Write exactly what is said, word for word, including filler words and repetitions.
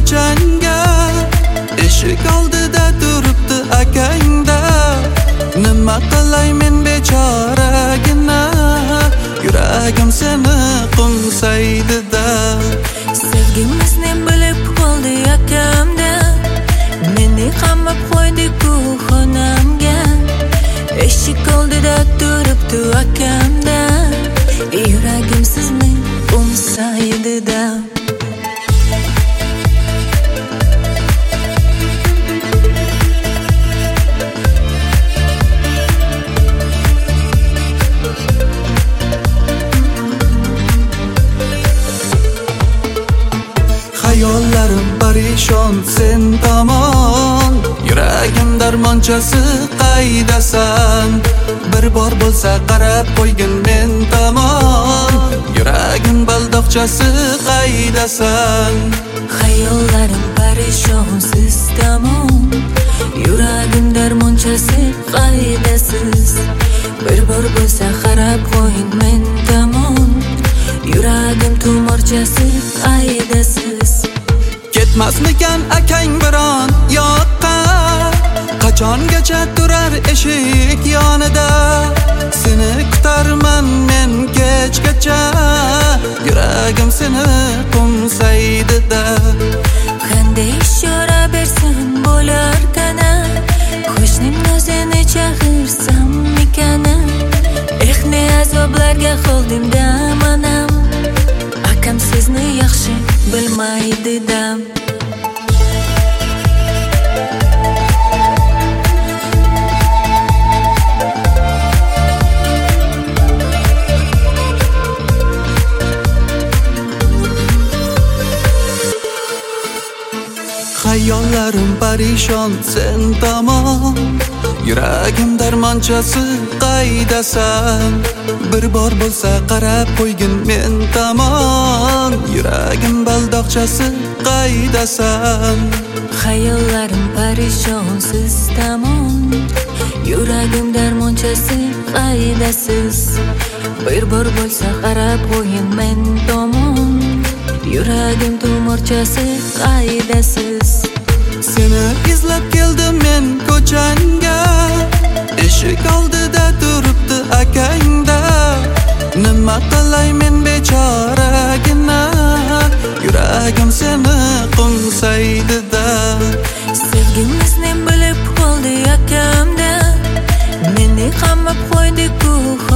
ko'changga, eshik oldida turibdi akangda. Nima qilay men bechoragina, yuragim seni qo'msaydi-da. Sevgimizni bilib qoldi akamda, meni qamab qo'ydi-ku xonamga. Eshik oldida turibdi akamda, yuragim sizni qo'msaydi-da. Hayollarim parishon sen tomon, yuragim darmonchasi qaydasan? Bir bor bo'lsa qarab qo'ygin men tomon, yuragim baldoqchasi qaydasan? Hayollarim parishon siz tomon, yuragim darmonchasi qaydasiz? Bir bor bo'lsa qarab qo'ying men tomon, yuragim tumorchasi qaydasiz? Ketmasmikan akang biron yoqqa, qachongacha turar eshik yonida? Seni kutarman men kechgacha, yuragim seni qo'msaydi-da. Qanday ishora bersam bo'larkana, qo'shnim o'zini chaqirsam mikana? Eh, ne azoblarga qoldimda manam, akam sizni yaxshi bilmaydi-da. Hayollarim parishon sen tomon, yuragim darmonchasi qaydasan? Bir bor bo'lsa qarab qo'ygin men tomon, yuragim baldoqchasi qaydasan? Hayollarim parishon siz tomon, yuragim darmonchasi qaydasiz? Bir bor bo'lsa qarab qo'ying men tomon, yuragim tumorchasi qaydasiz? Seni izlab keldim men ko'changga, eshik oldida turibdi akangda. Nima qilay men bechoragina, yuragim seni qo'msaydi-da. Sevgimizni bilib qoldi akamda, meni qamab qo'ydi-ku